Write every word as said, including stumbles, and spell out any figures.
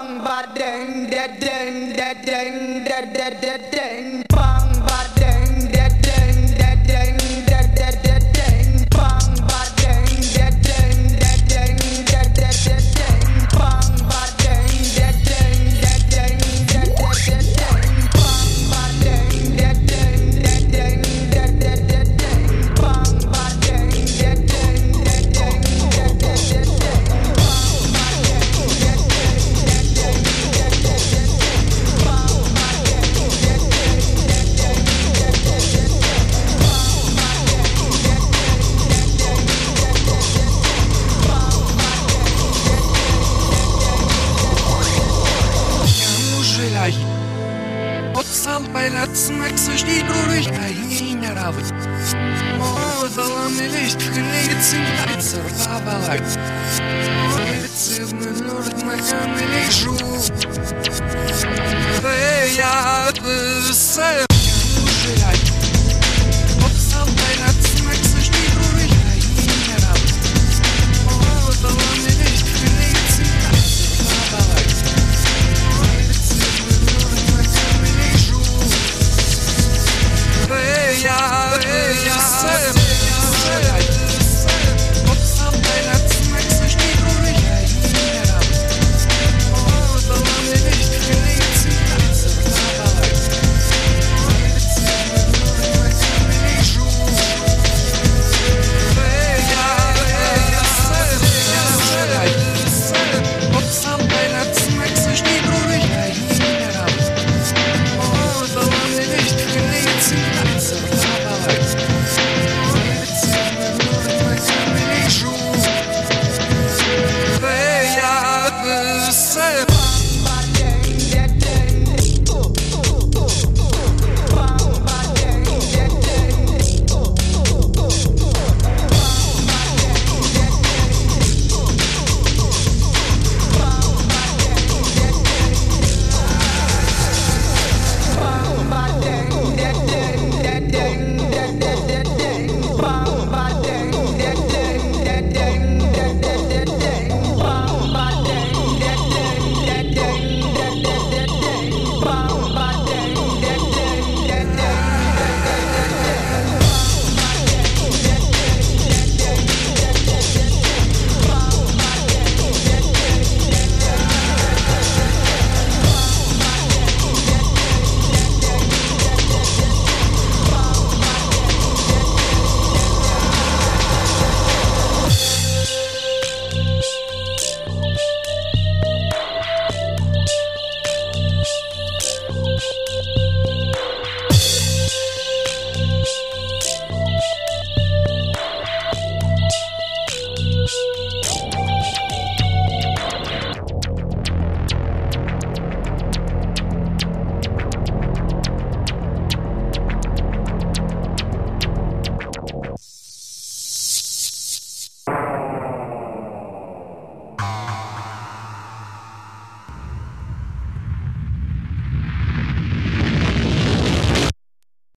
bang ba ding da ding da ding da da da ding bang ba ding da ding da ding da da da ding bang ba ding da ding da ding da da da ding bang ba ding da ding da ding da da da ding bang ba ding da ding da ding da da da ding bang ba ding da ding da ding da da da ding Отсал байратсынак сожди дурых кайни равы. О, залами лист хлеется нравится рвабалак. Леется в нурт макан лежу. Я высэ. Отсал байратсынак сожди дурых кайни равы. О, залами лист хлеется нравится рвабалак. Я, я, сэм, вот сам байрат смак сожди дуры, я не рад. О, да ладно, лишь хилицы, нравится рвабалак. Леется в нурт макан лежу. Я, я, сэм, вот сам байрат смак сожди дуры, я не рад. О, да ладно, лишь хилицы, нравится рвабалак. Леется в нурт макан лежу. Я, сэм.